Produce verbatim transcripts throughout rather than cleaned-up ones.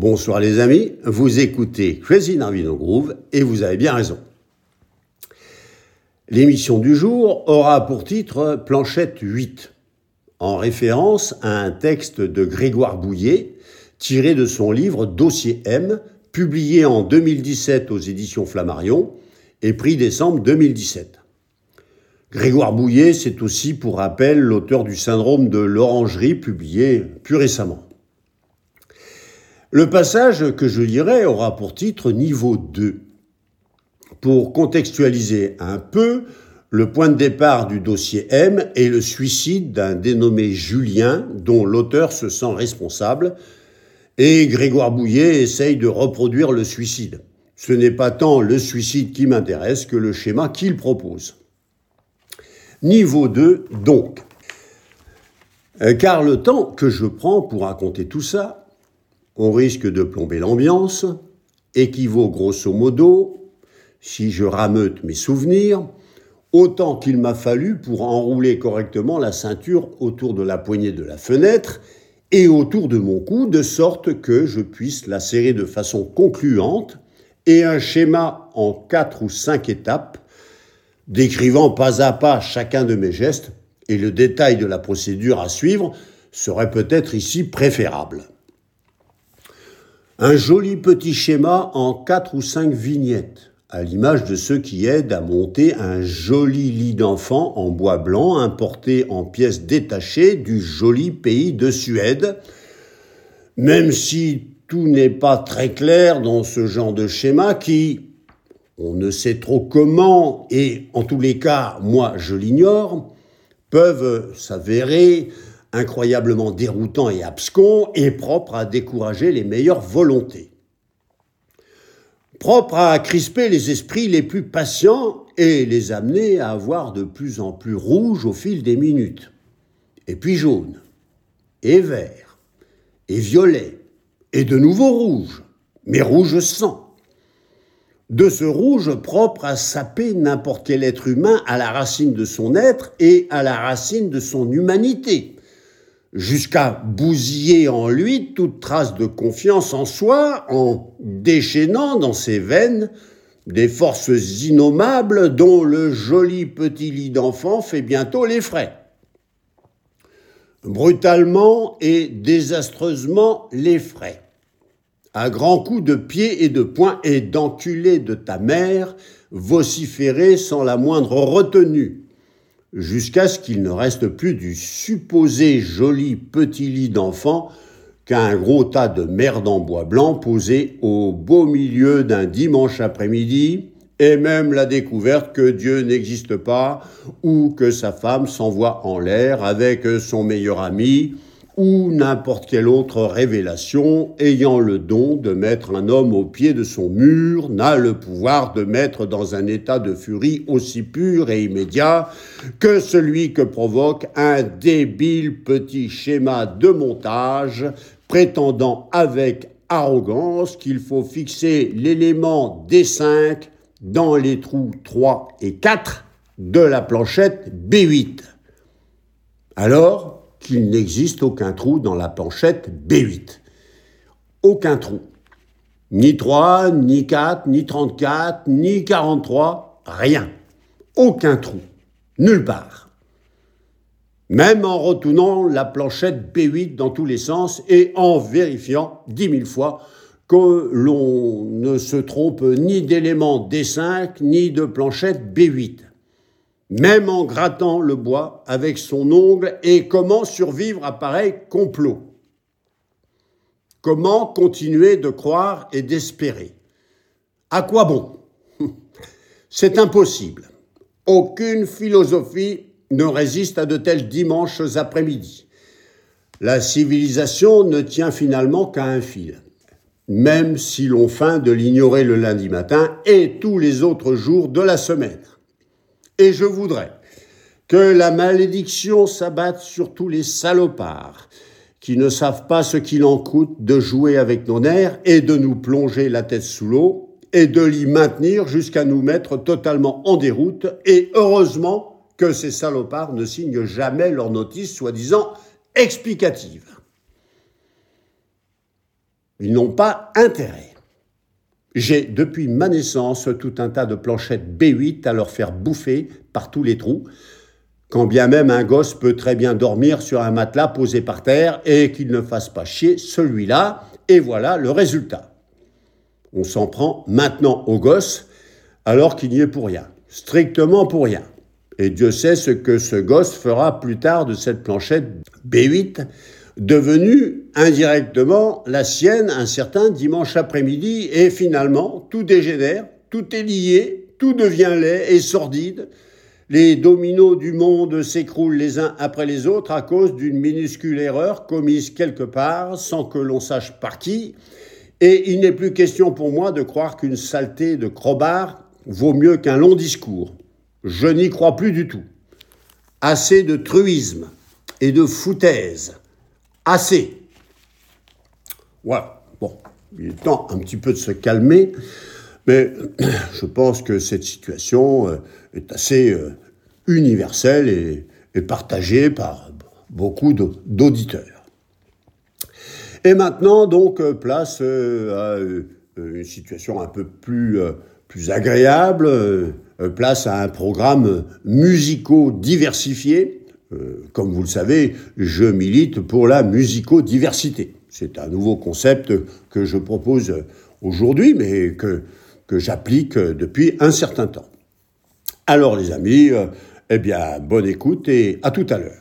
Bonsoir les amis, vous écoutez Crazy Narvino Groove et vous avez bien raison. L'émission du jour aura pour titre Planchette huit, en référence à un texte de Grégoire Bouillet tiré de son livre Dossier M, publié en deux mille dix-sept aux éditions Flammarion et prix décembre deux mille dix-sept. Grégoire Bouillet, c'est aussi pour rappel l'auteur du syndrome de l'orangerie publié plus récemment. Le passage que je lirai aura pour titre Niveau deux. Pour contextualiser un peu, le point de départ du dossier M est le suicide d'un dénommé Julien, dont l'auteur se sent responsable, et Grégoire Bouillet essaye de reproduire le suicide. Ce n'est pas tant le suicide qui m'intéresse que le schéma qu'il propose. Niveau deux, donc. Car le temps que je prends pour raconter tout ça, au risque de plomber l'ambiance, équivaut grosso modo, si je rameute mes souvenirs, autant qu'il m'a fallu pour enrouler correctement la ceinture autour de la poignée de la fenêtre et autour de mon cou, de sorte que je puisse la serrer de façon concluante, et un schéma en quatre ou cinq étapes, décrivant pas à pas chacun de mes gestes, et le détail de la procédure à suivre serait peut-être ici préférable. Un joli petit schéma en quatre ou cinq vignettes, à l'image de ceux qui aident à monter un joli lit d'enfant en bois blanc importé en pièces détachées du joli pays de Suède, même si tout n'est pas très clair dans ce genre de schéma qui, on ne sait trop comment, et en tous les cas, moi je l'ignore, peuvent s'avérer incroyablement déroutants et abscons et propres à décourager les meilleures volontés. Propres à crisper les esprits les plus patients et les amener à avoir de plus en plus rouge au fil des minutes. Et puis jaune, et vert, et violet, et de nouveau rouge, mais rouge sang. De ce rouge propre à saper n'importe quel être humain à la racine de son être et à la racine de son humanité, jusqu'à bousiller en lui toute trace de confiance en soi en déchaînant dans ses veines des forces innommables dont le joli petit lit d'enfant fait bientôt les frais. Brutalement et désastreusement les frais. À grands coups de pied et de poing et d'enculé de ta mère, vociférer sans la moindre retenue, jusqu'à ce qu'il ne reste plus du supposé joli petit lit d'enfant qu'un gros tas de merde en bois blanc posé au beau milieu d'un dimanche après-midi, et même la découverte que Dieu n'existe pas, ou que sa femme s'envoie en l'air avec son meilleur ami, ou n'importe quelle autre révélation ayant le don de mettre un homme au pied de son mur n'a le pouvoir de mettre dans un état de furie aussi pur et immédiat que celui que provoque un débile petit schéma de montage prétendant avec arrogance qu'il faut fixer l'élément D cinq dans les trous trois et quatre de la planchette B huit. Alors qu'il n'existe aucun trou dans la planchette B huit. Aucun trou. Ni trois, ni quatre, ni trente-quatre, ni quarante-trois, rien. Aucun trou. Nulle part. Même en retournant la planchette B huit dans tous les sens et en vérifiant dix mille fois que l'on ne se trompe ni d'élément D cinq, ni de planchette B huit. Même en grattant le bois avec son ongle, et comment survivre à pareil complot? Comment continuer de croire et d'espérer? À quoi bon? C'est impossible. Aucune philosophie ne résiste à de tels dimanches après-midi. La civilisation ne tient finalement qu'à un fil, même si l'on feint de l'ignorer le lundi matin et tous les autres jours de la semaine. Et je voudrais que la malédiction s'abatte sur tous les salopards qui ne savent pas ce qu'il en coûte de jouer avec nos nerfs et de nous plonger la tête sous l'eau et de l'y maintenir jusqu'à nous mettre totalement en déroute. Et heureusement que ces salopards ne signent jamais leur notice soi-disant explicative. Ils n'ont pas intérêt. J'ai, depuis ma naissance, tout un tas de planchettes B huit à leur faire bouffer par tous les trous, quand bien même un gosse peut très bien dormir sur un matelas posé par terre et qu'il ne fasse pas chier celui-là, et voilà le résultat. On s'en prend maintenant au gosse, alors qu'il n'y est pour rien, strictement pour rien. Et Dieu sait ce que ce gosse fera plus tard de cette planchette B huit, devenue indirectement la sienne un certain dimanche après-midi, et finalement, tout dégénère, tout est lié, tout devient laid et sordide. Les dominos du monde s'écroulent les uns après les autres à cause d'une minuscule erreur commise quelque part sans que l'on sache par qui. Et il n'est plus question pour moi de croire qu'une saleté de crobard vaut mieux qu'un long discours. Je n'y crois plus du tout. Assez de truisme et de foutaise. Assez. Voilà. Bon, il est temps un petit peu de se calmer, mais je pense que cette situation est assez universelle et, et partagée par beaucoup d'auditeurs. Et maintenant, donc, place à une situation un peu plus, plus agréable, place à un programme musico-diversifié. Comme vous le savez, je milite pour la musicodiversité. C'est un nouveau concept que je propose aujourd'hui, mais que, que j'applique depuis un certain temps. Alors les amis, eh bien, bonne écoute et à tout à l'heure.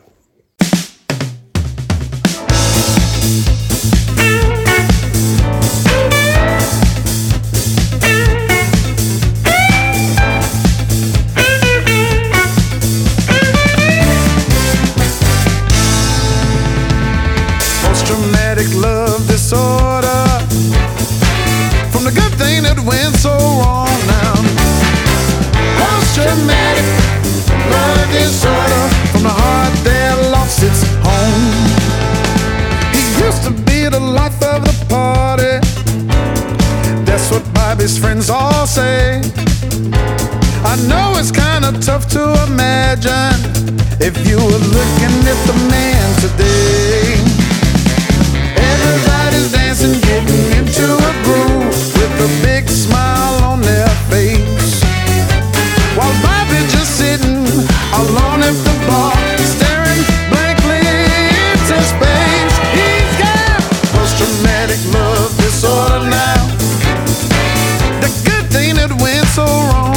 Love disorder, from the good thing that went so wrong now. Post-traumatic love disorder, from the heart that lost its home. He used to be the life of the party, that's what Bobby's friends all say. I know it's kinda tough to imagine if you were looking at the man today. Everybody's dancing, getting into a groove with a big smile on their face, while Bobby's just sitting alone at the bar, staring blankly into space. He's got post-traumatic love disorder now, the good thing that went so wrong.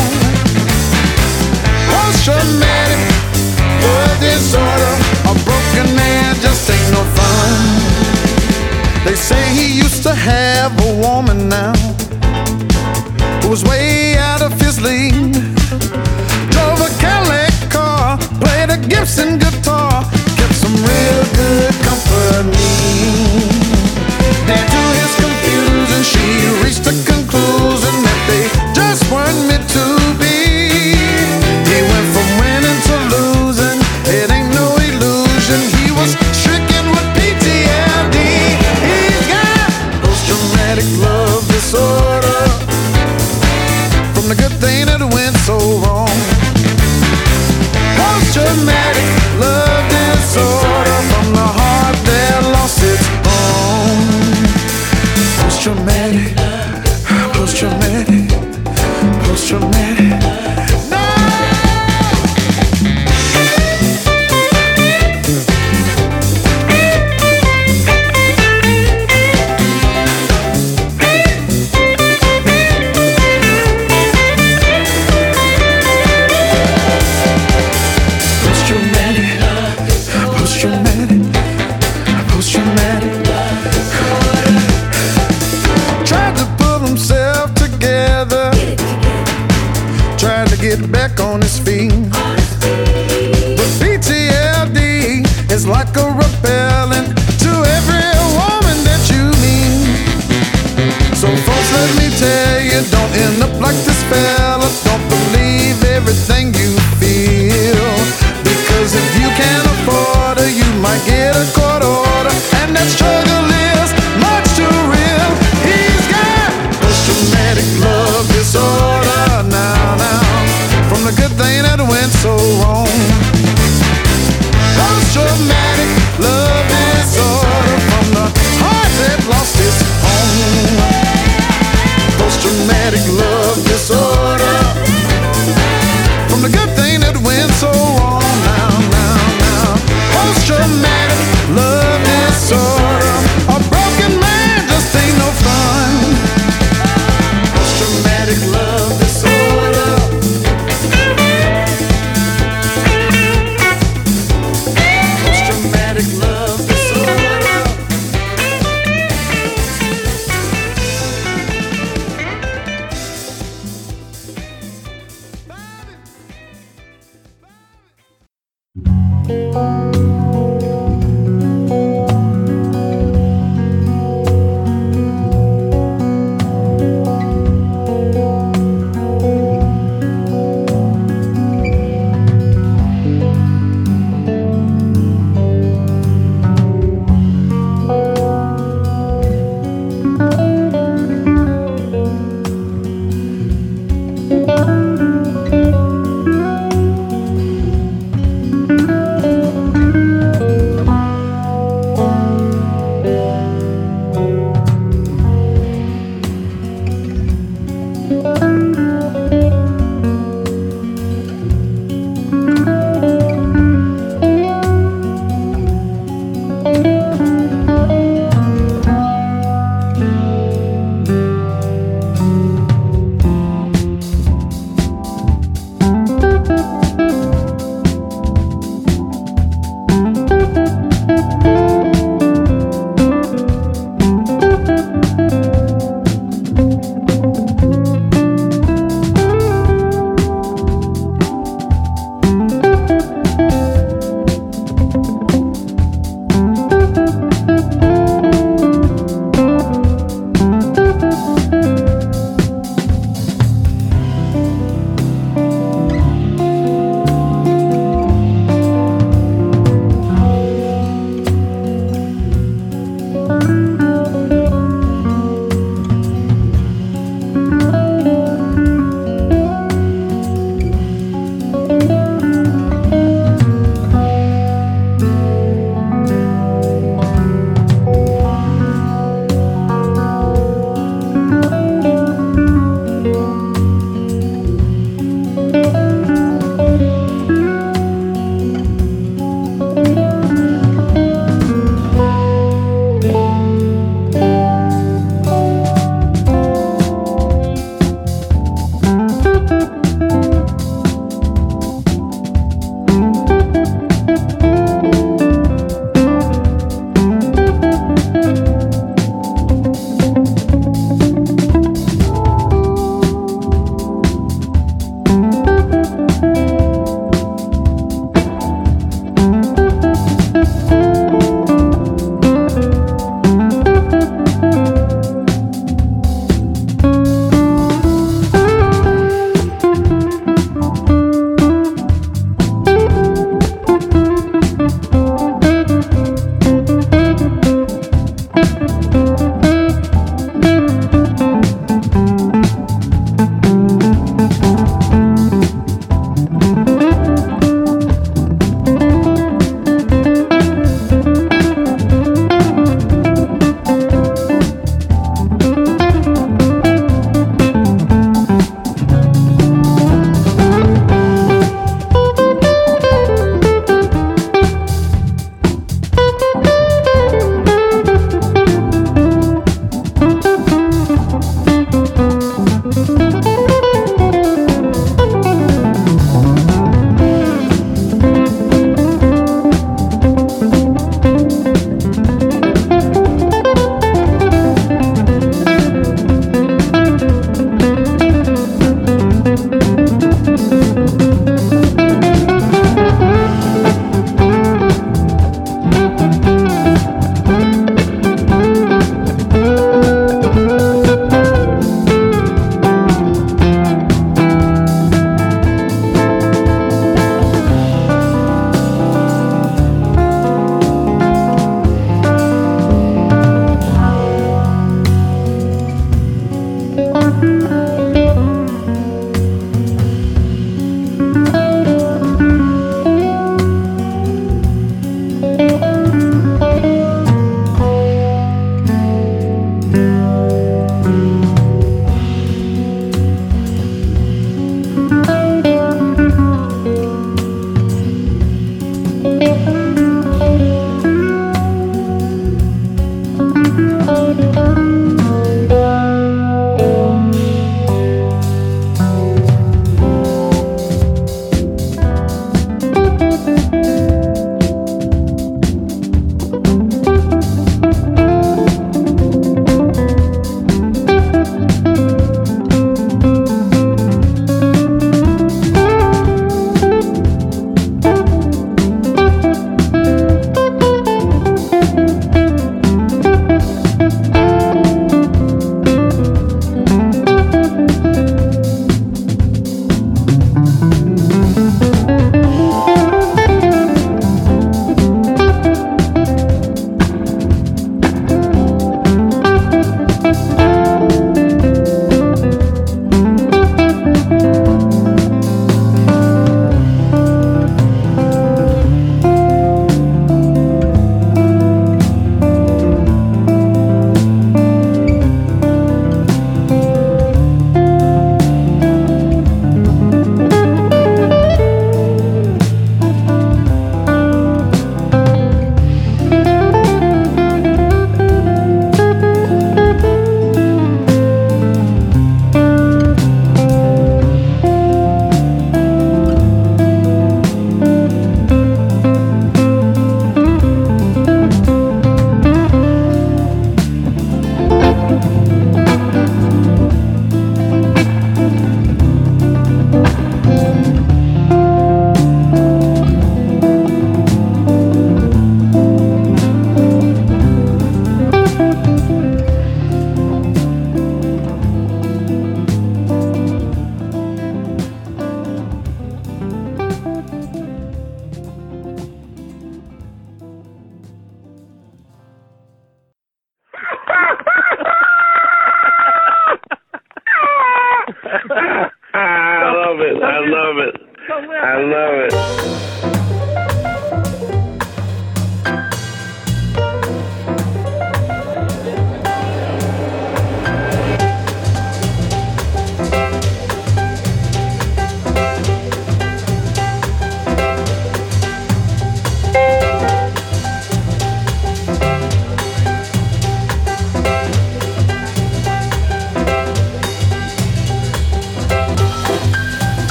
Post-traumatic love disorder, a broken man just ain't no fun. They say he used to have a woman now who was way out of his league. Drove a Cadillac car, played a Gibson guitar, kept some real good company. Then to his confusion, she reached a conclusion that they just weren't meant to be. He went from winning to losing, it ain't no illusion. He was stricken with P T S D. Love disorder, from the good thing that went so wrong. Post-traumatic love disorder, from the heart that lost its home. Post-traumatic, post-traumatic, post-traumatic. Post-traumatic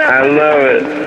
I love it.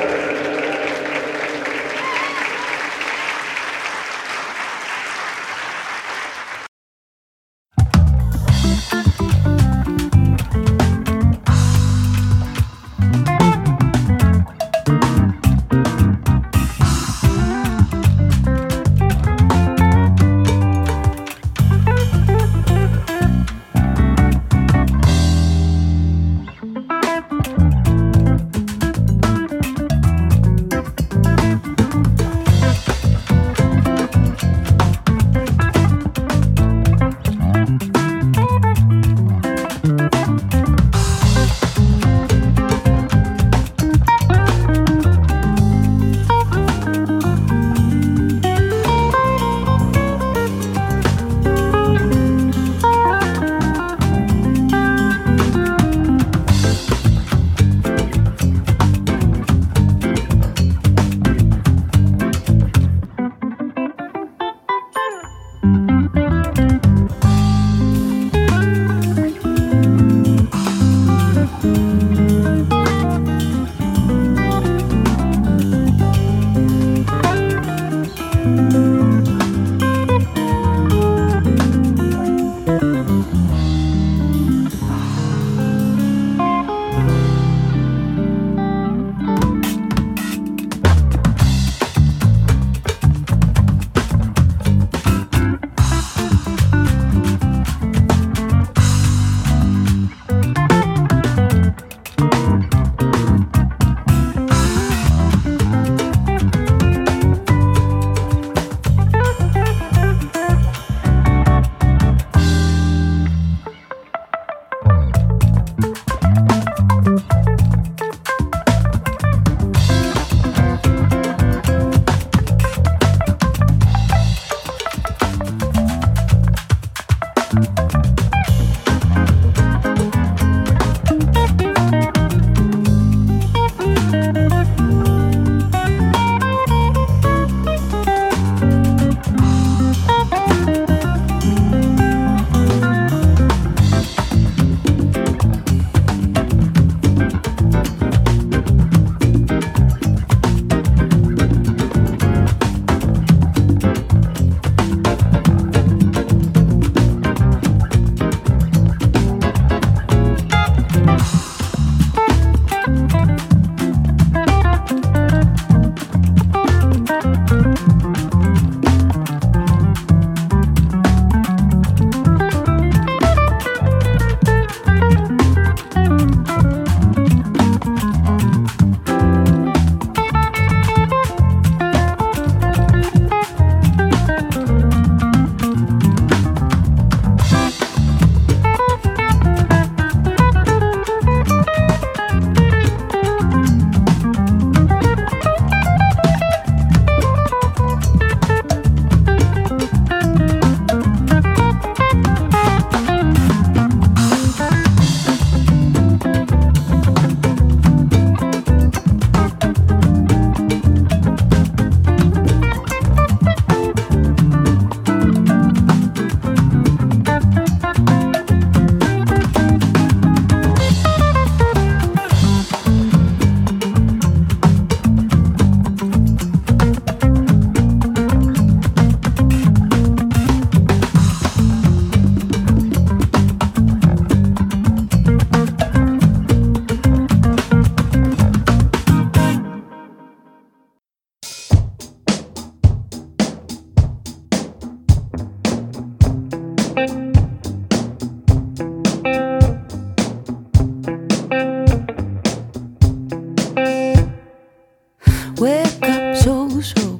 Wake up so so,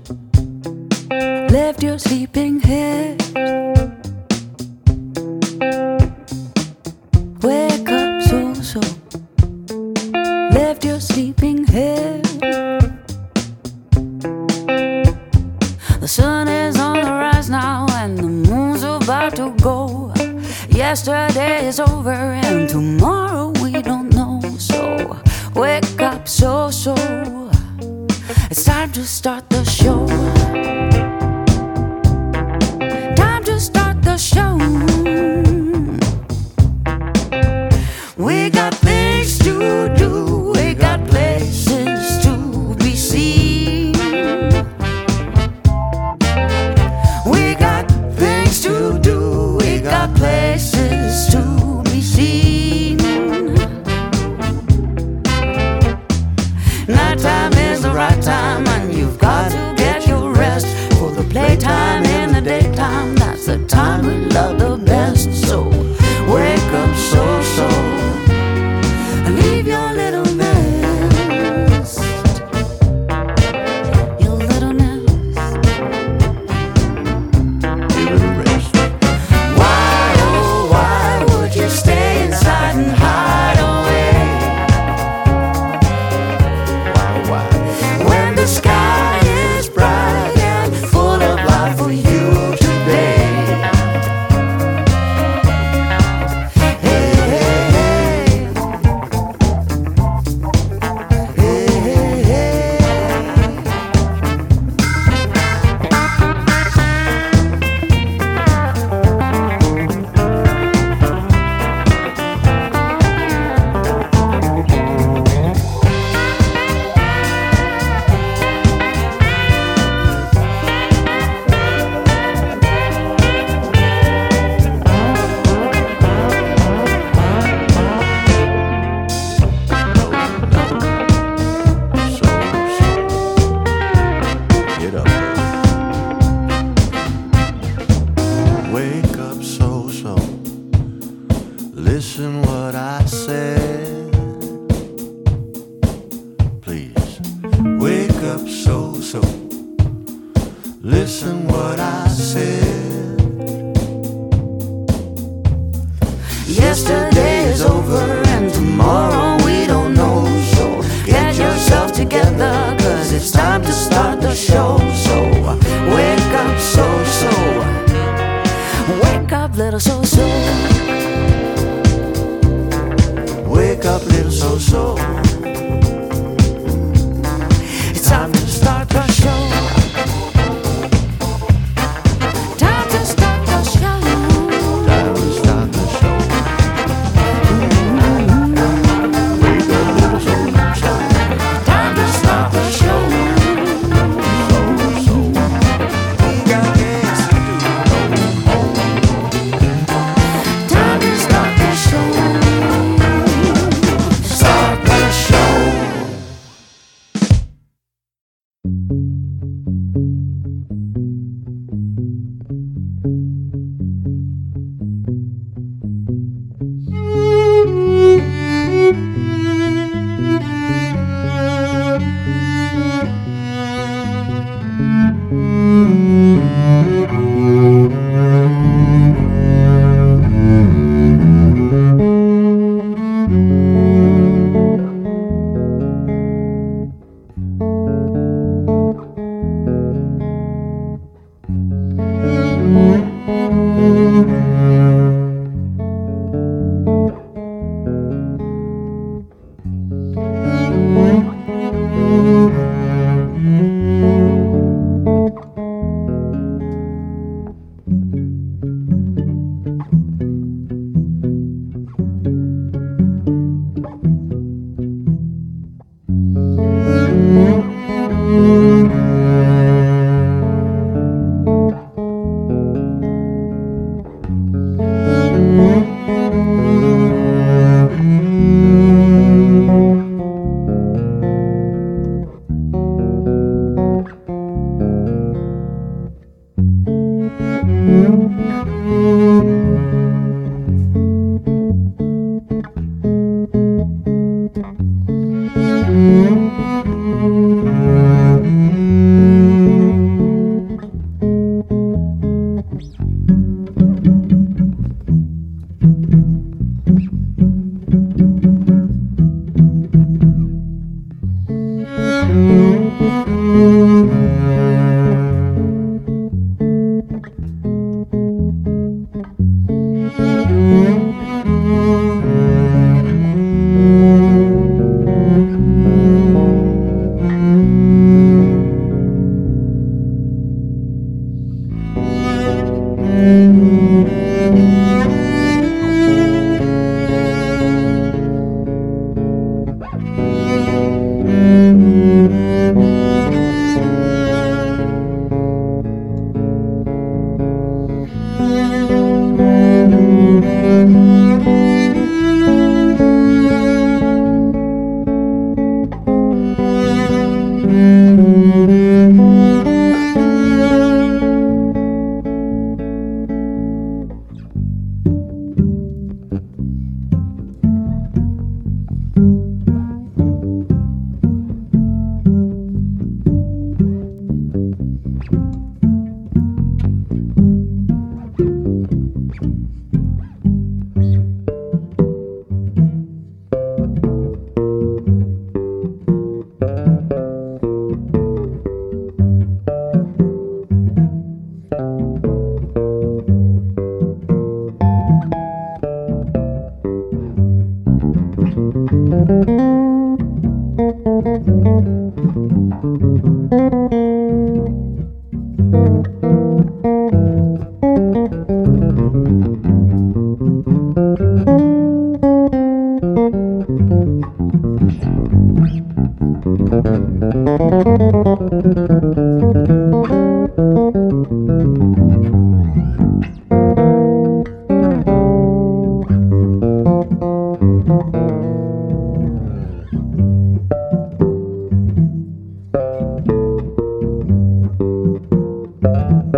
lift your sleeping head. Wake up so so, lift your sleeping head. The sun is on the rise now and the moon's about to go. Yesterday is over and tomorrow we don't know. So wake up so so, it's time to start the show. Time to start the show. We got things to do, we got places playtime in the daytime, that's the time we love the best. So wake up, so, so, leave your little nest, your little nest. Give it a rest. Why, oh, why would you stay inside and hide away? Why, why? When the sky is bright and full of life for you today. Hey, hey, hey. Hey, hey, hey. So, so. Get up there. Wake up, so, so. Listen what I said. Please. Wake up, so, so. Listen what I said. Yesterday is over and tomorrow we don't know. So get yourself together, cause it's time to start the show. So wake up, so, so. Wake up, little so, so. Wake up, little so-so. It's time to start the show. Time to start the show. Time to start the show. Wake up, little so-so. Time to start the show. So-so. We got things to do. Time to start the show. Start the show.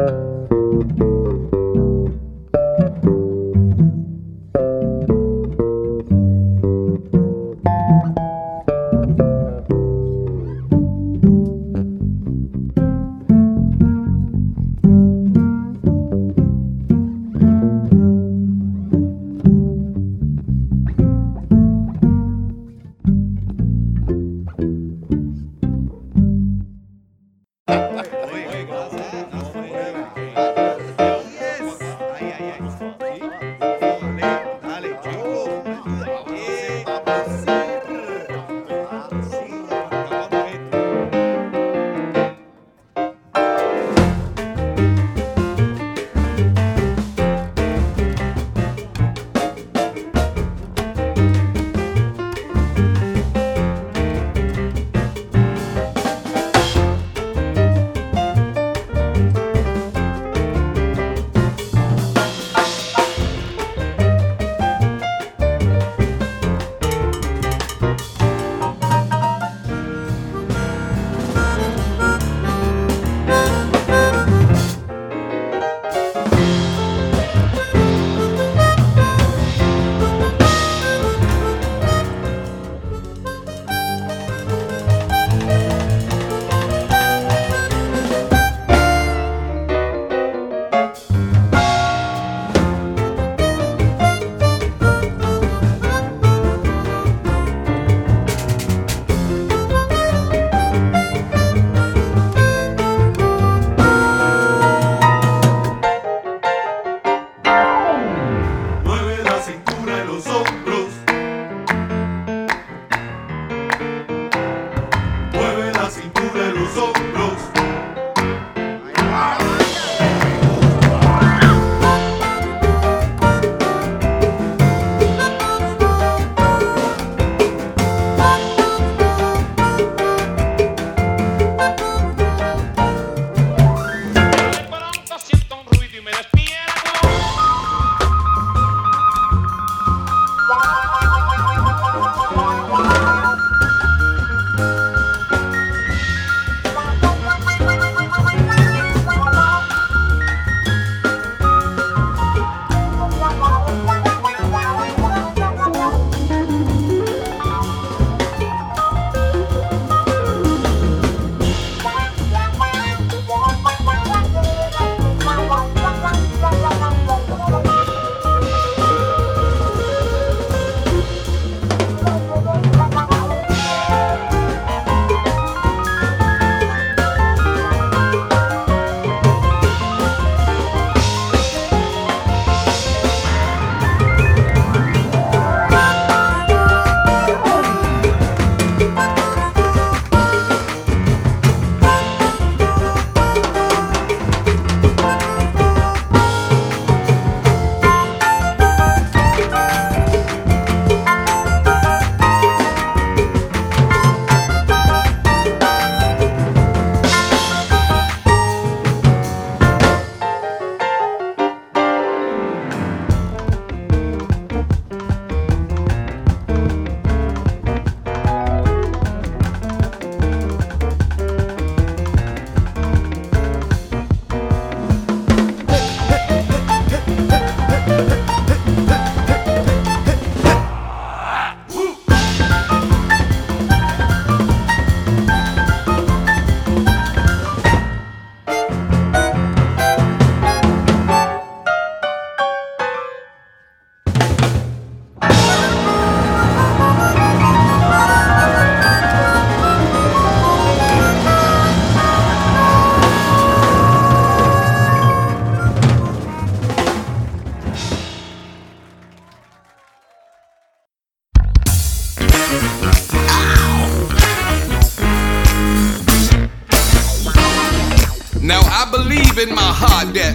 Now I believe in my heart that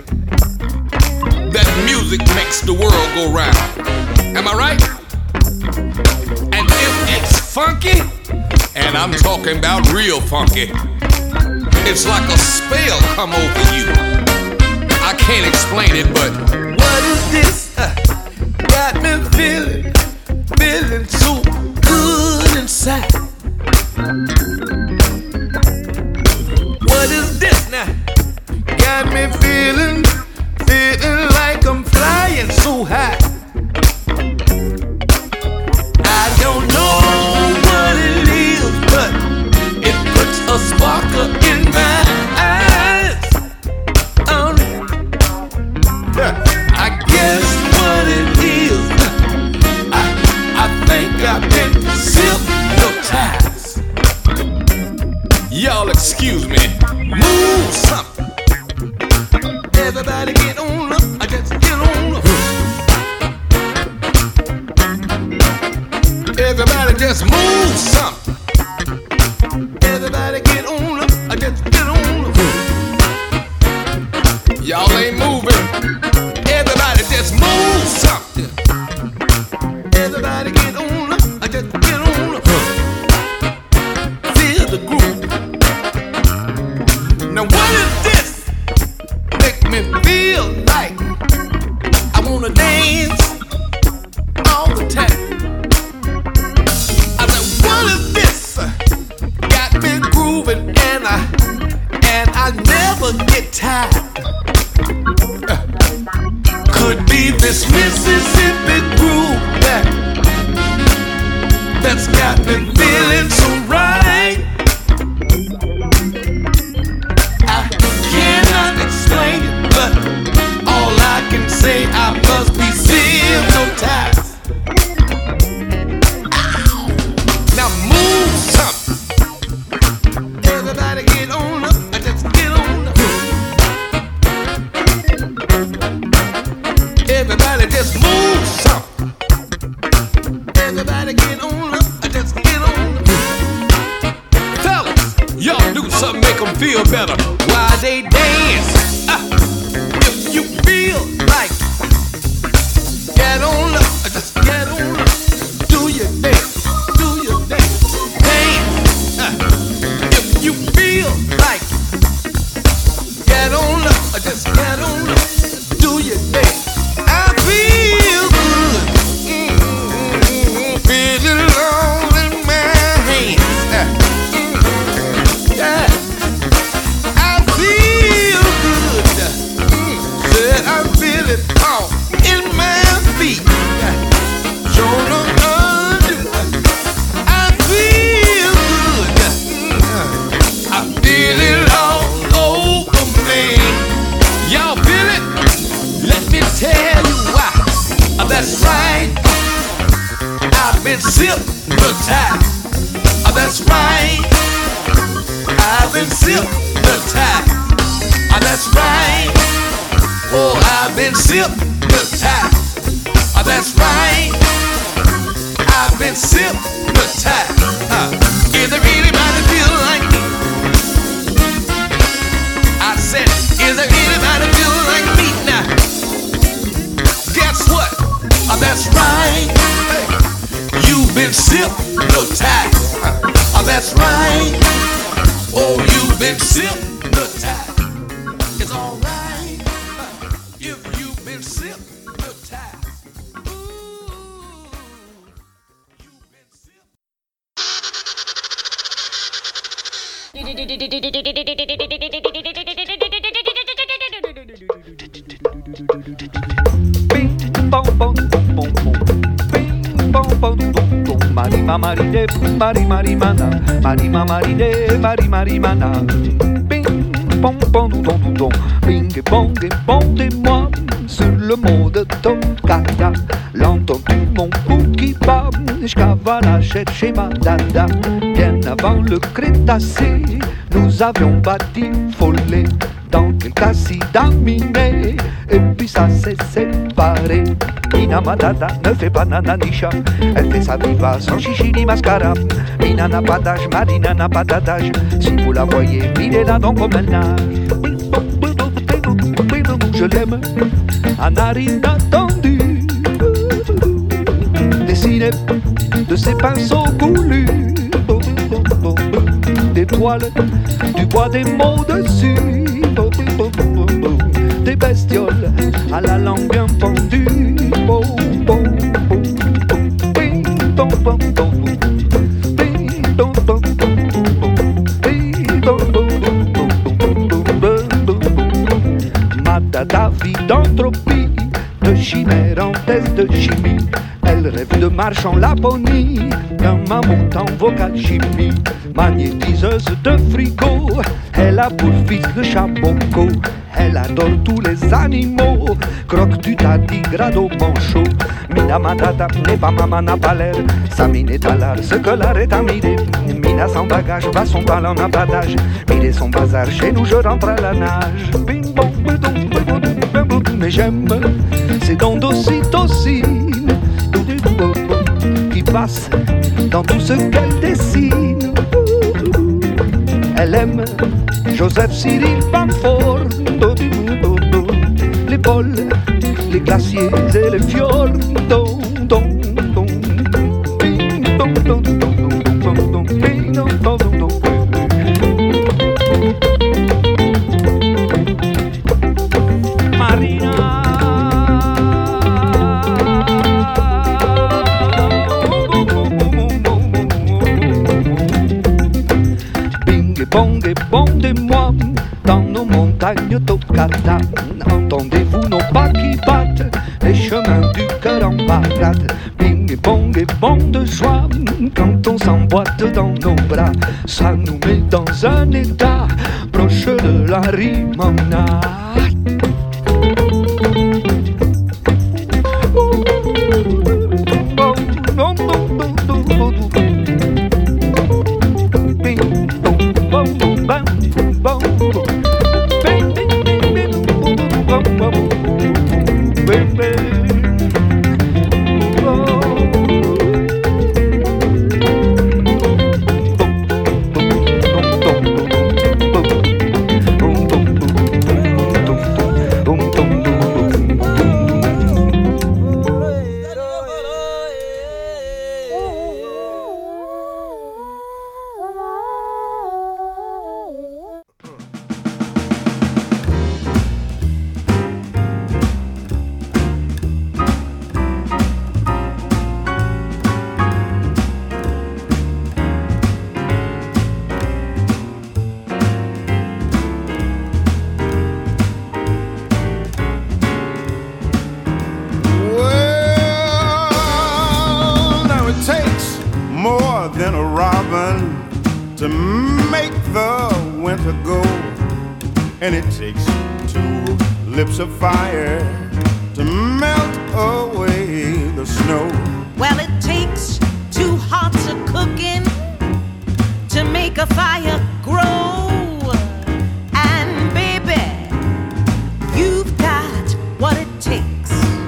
that music makes the world go round. Am I right? And if it's funky, and I'm talking about real funky, it's like a spell come over you. I can't explain it, but what is this? Uh, got me feeling, feeling so good inside. What is this now? got me feeling, feeling like I'm flying so high. I don't know what it is, but it puts a sparkle in my eyes. Um, I guess what it is, I, I think I've been hypnotized. Y'all excuse me, move something. Everybody get on up, I just get on up. Everybody just move something. Everybody get on up, I just get on up. Y'all ain't moving. Everybody just move something. Everybody get on up, I just get on up. Feel the groove. Now what is this? Make me feel like I wanna dance all the time. I said, what is this? Got me grooving and I and I never get tired. Uh, could be this Mississippi groove that that's got me feeling so right. I cannot explain it, but all I can say, I must be hypnotized. Ow. Now move something. Everybody get on up, I just get on up. Everybody just move something. Everybody get on up, I just get on up. Fellas, y'all do something make them feel better while they dance. Uh, if you feel like get on up, just get on up. Do your dance, do your dance, dance. Uh, if you feel like get on up, just get on up. Do your dance. I feel good, mm-hmm. Feeling all in my hands. Uh, mm-hmm. Yeah. I feel good. Mm. Said I feel it all in my feet. Show no undo. I feel good. Mm. I feel it all over me. Y'all feel it? Let me tell you why. Uh, that's right. I've been hypnotized. Uh, that's right. I've been hypnotized. Uh, that's right. Oh, I've been hypnotized. Uh, that's right. I've been hypnotized. Uh, is there anybody feel like me? I said, is there anybody feel like me now? Guess what? Uh, that's right. Hey, you've been hypnotized. Uh, that's right. Oh, you've been hypnotized. It's alright uh, if you've been hypnotized. Ooh, you've been Marima maride, mari marimana, marima maride, mari marimana. Bing bong bong don don don, bing bong bong de moi sur le mot de Tokaya. L'entends-tu mon pouls qui bat, je cavale à chercher ma dada. Bien avant le Crétacé, nous avions bâti Follet dans quelques accidents minés, et puis ça s'est séparé. Mina Madada ne fait pas nananisha, elle fait sa viva sans chichi ni mascara. Mina n'a pas d'âge, Marina n'a pas d'adage, si vous la voyez, mirez-la donc comme elle nage. Je l'aime, à narine attendue, dessinée de ses pinceaux coulus, des toiles, du bois des mots dessus, des bestioles à la langue bien pendue. Madada vit d'entropie, de chimère en test de chimie. Elle rêve de marche en Laponie, d'un mammouth en vocal chimie. Magnétiseuse de frigo, elle a pour fils le chaboco. Elle adore tous les animaux, croque du tati, grado manchot. Mina madada, ne pas maman n'a pas l'air, sa mine est à l'art, ce que l'art est à mine. Mina sans bagage, va son bal en abattage, mine son bazar, chez nous je rentre à la nage. Bing bong, bidong, bidong, bidong, mais j'aime ces dons d'ocytocine qui passent dans tout ce qu'elle dessine. Elle aime Joseph Cyril Bamford, les pôles, les glaciers et les fjords. Bondez-moi dans nos montagnes Tocardan. Entendez-vous nos pas qui battent les chemins du cœur en parade. Bing et bong et bong de joie quand on s'emboîte dans nos bras. Ça nous met dans un état proche de la rimona. And it takes two lips of fire to melt away the snow. Well, it takes two hearts of cooking to make a fire grow. And baby, you've got what it takes.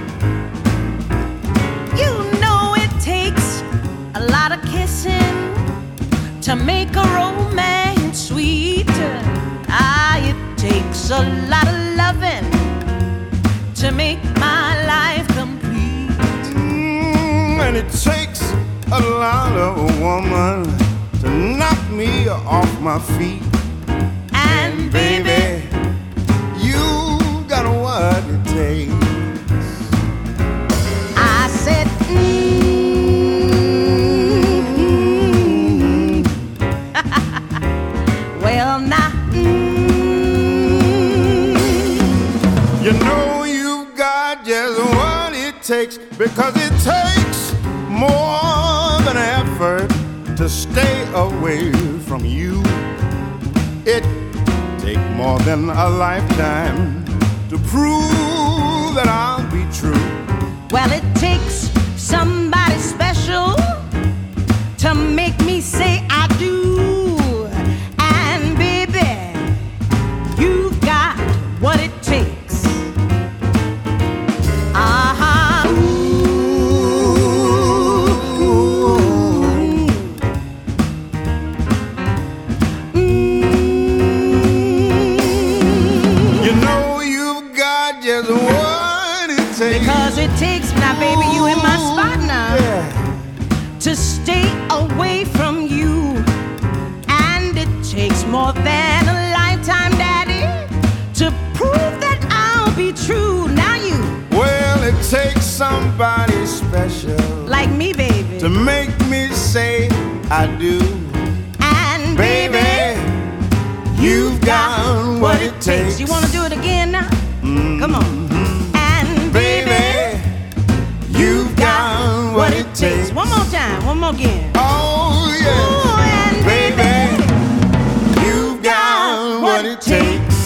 You know it takes a lot of kissing to make a romance sweet. Ah, it takes a lot of loving to make my life complete. Mm, and it takes a lot of a woman to knock me off my feet. And baby, you got what it takes. I said, mm. Well, now, you know you've got just what it takes, because it takes more than effort to stay away from you. It takes more than a lifetime to prove that I'll be true. Well, it takes somebody special to make me say I do. And baby, you've got what it takes. Uh-huh. You know you've got just what it takes. Because it takes, now baby, you in my spot now, Yeah. to stay away from you. And it takes more than a lifetime, daddy, to prove that I'll be true. Now you, Well, it takes somebody special like me, baby. to make me say I do. And baby, Baby, you've got what it takes. You wanna do it again now? Mm. again. Oh, yeah. Ooh, and Baby, you've got what it takes.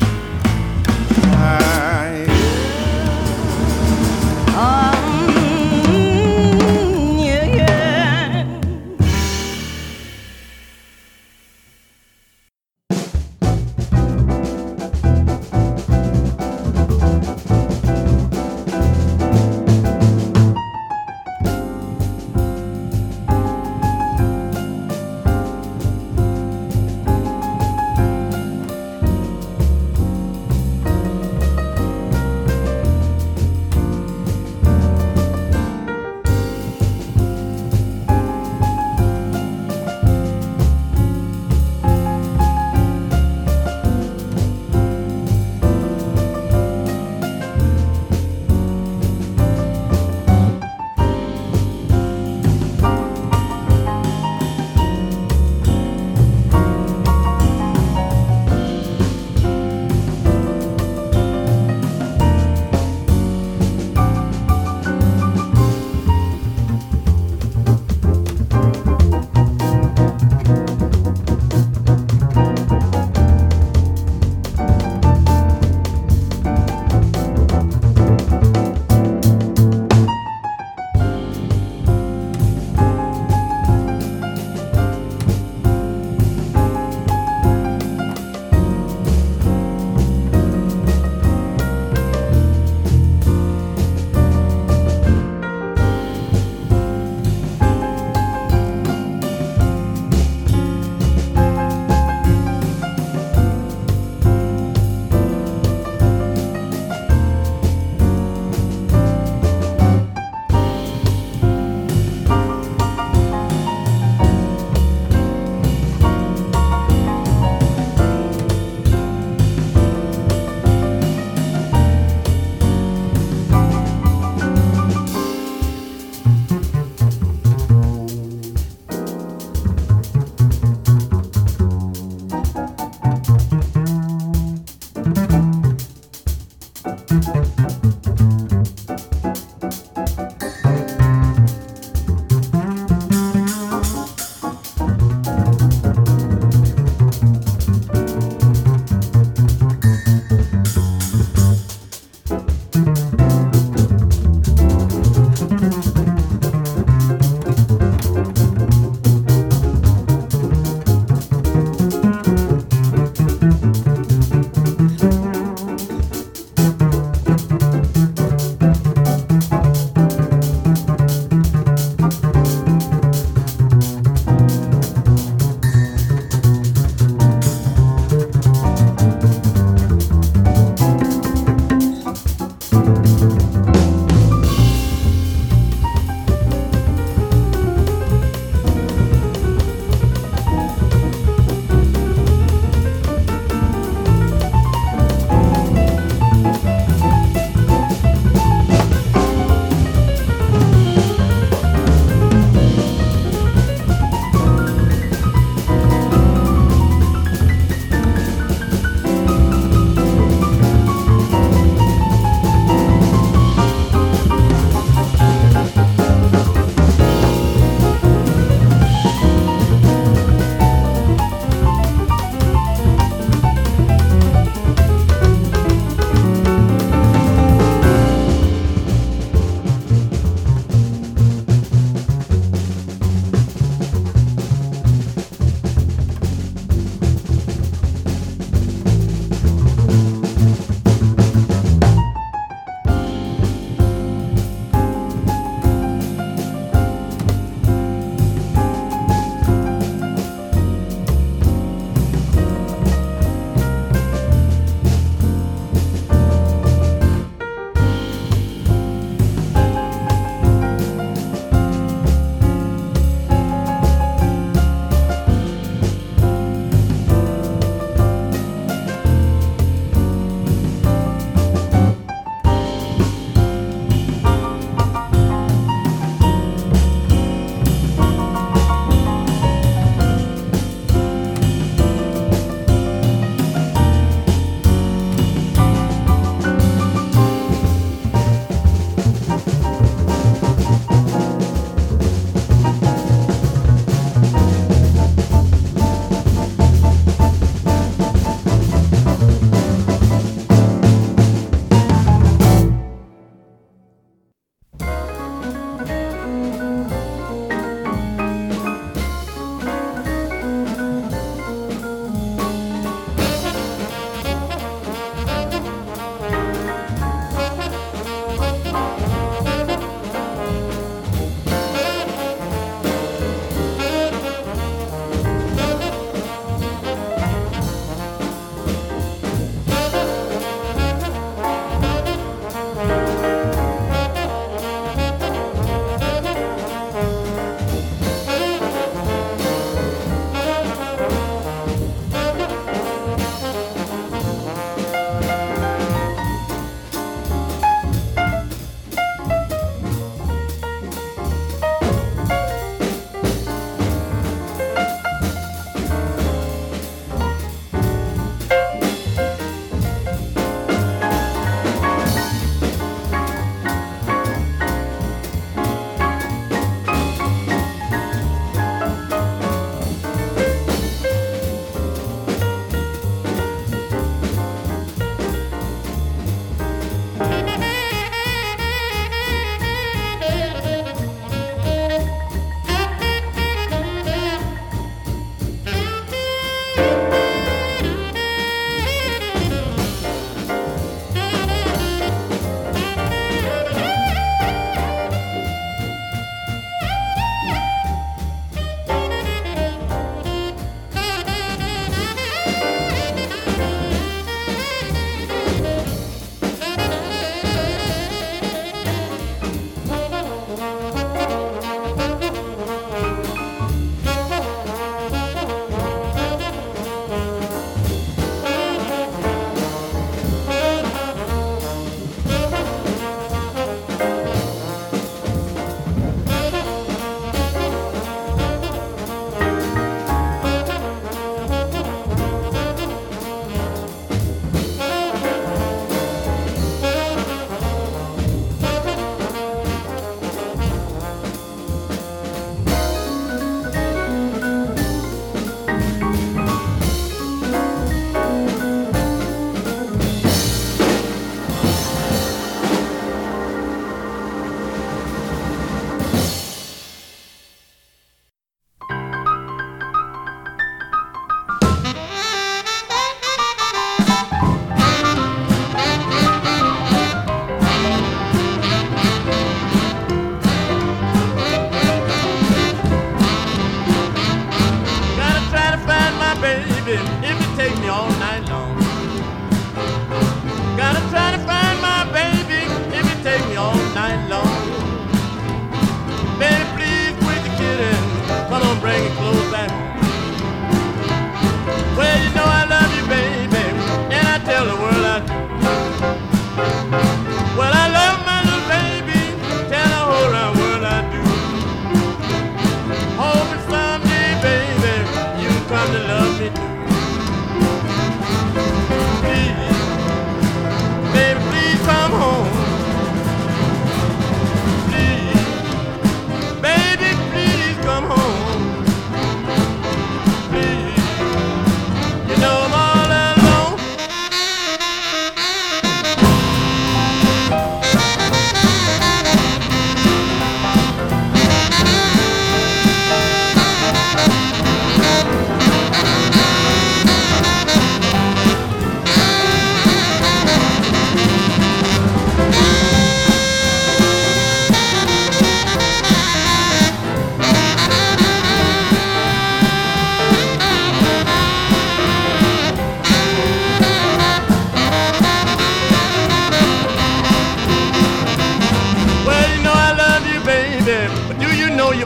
I, Um, yeah, yeah.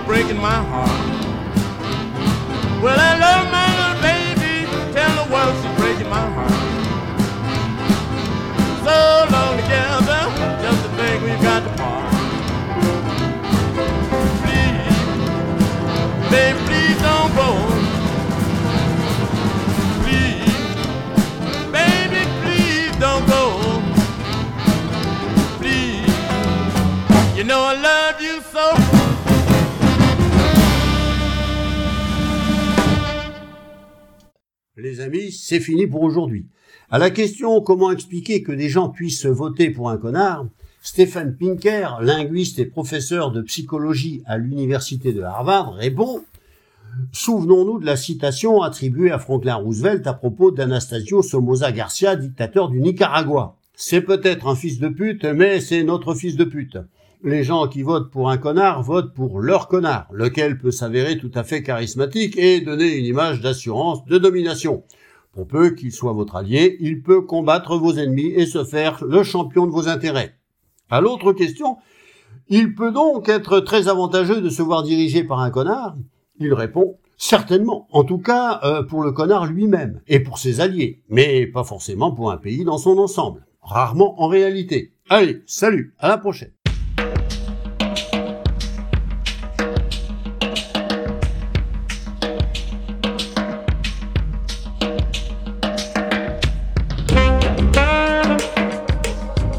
you're breaking my heart. Well, I love my little baby, tell the world she's breaking my heart. So long together, just to think we've got to part. Please, baby, please don't go. Please, baby, please don't go. Please, you know I love you so. Les amis, c'est fini pour aujourd'hui. À la question « Comment expliquer que des gens puissent voter pour un connard ?», Stéphane Pinker, linguiste et professeur de psychologie à l'université de Harvard, répond « Souvenons-nous de la citation attribuée à Franklin Roosevelt à propos d'Anastasio Somoza Garcia, dictateur du Nicaragua. C'est peut-être un fils de pute, mais c'est notre fils de pute. Les gens qui votent pour un connard votent pour leur connard, lequel peut s'avérer tout à fait charismatique et donner une image d'assurance, de domination. Pour peu qu'il soit votre allié, il peut combattre vos ennemis et se faire le champion de vos intérêts. À l'autre question, il peut donc être très avantageux de se voir dirigé par un connard ? Il répond, certainement, en tout cas euh, pour le connard lui-même et pour ses alliés, mais pas forcément pour un pays dans son ensemble, rarement en réalité. Allez, salut, à la prochaine.